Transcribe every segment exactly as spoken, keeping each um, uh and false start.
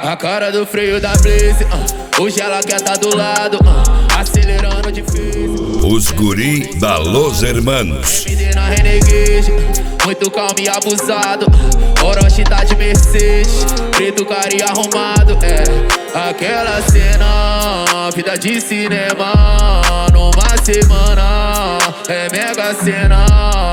A cara do freio da Blaze, uh, hoje ela quer tá do lado, uh, acelerando difícil. Os guri da Los Hermanos. M D na Renegade, muito calmo e abusado. Orochi tá de Mercedes, preto, cara e arrumado. É aquela cena, vida de cinema. Numa semana, é mega cena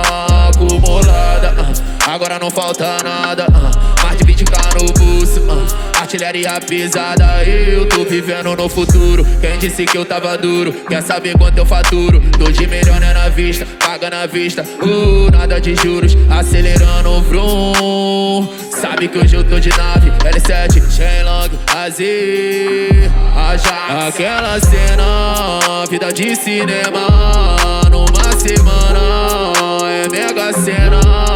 acumulada. Agora não falta nada, mais de vinte k no bolso. Artilharia pesada, eu tô vivendo no futuro. Quem disse que eu tava duro, quer saber quanto eu faturo? Tô de melhor né na vista, paga na vista, uh, nada de juros, acelerando o vroom. Sabe que hoje eu tô de nave, L sete, Shenlong, Azir, Ajax. Aquela cena, vida de cinema. Numa semana, é mega cena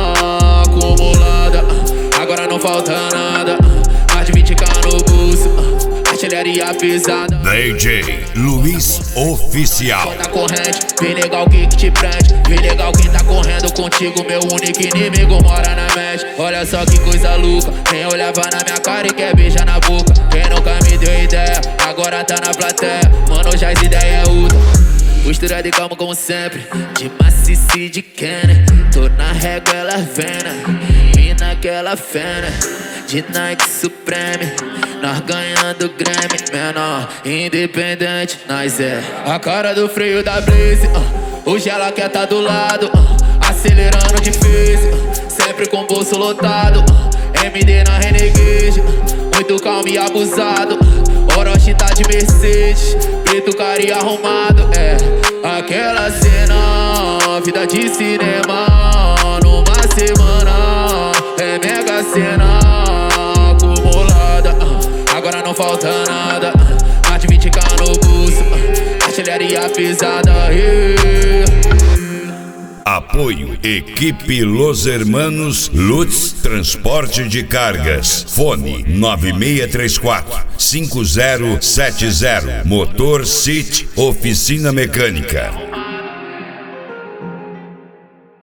acumulada. Agora não falta nada, mais de vinte k no bolso, artilharia pesada. D J Luiz Oficial. Tá corrente, vem legal que que te prende. Vem legal quem tá correndo contigo. Meu único inimigo mora na mente. Olha só que coisa louca, quem olhava na minha cara e quer beijar na boca. Quem nunca me deu ideia, agora tá na plateia. Mano, já as ideias é outra. Costurada e calma como sempre, de maciça e de Kenner. Tô na régua, ela vendo, e naquela fena de Nike Supreme. Nós ganhando Grammy, menor, independente, nós é a cara do freio da Blaze, uh, hoje ela quer tá do lado, uh, acelerando difícil, uh, sempre com bolso lotado, uh, M D na Renegade, uh, muito calmo e abusado, uh, Orochi tá de Mercedes, preto, cara e arrumado. É aquela cena, vida de cinema. Numa semana, é mega cena acumulada. Agora não falta nada, mais de vinte k no bolso, artilharia pesada. Yeah. Apoio Equipe Los Hermanos Lutz Transporte de Cargas. Fone nove seis três quatro, cinco zero sete zero. Motor City Oficina Mecânica.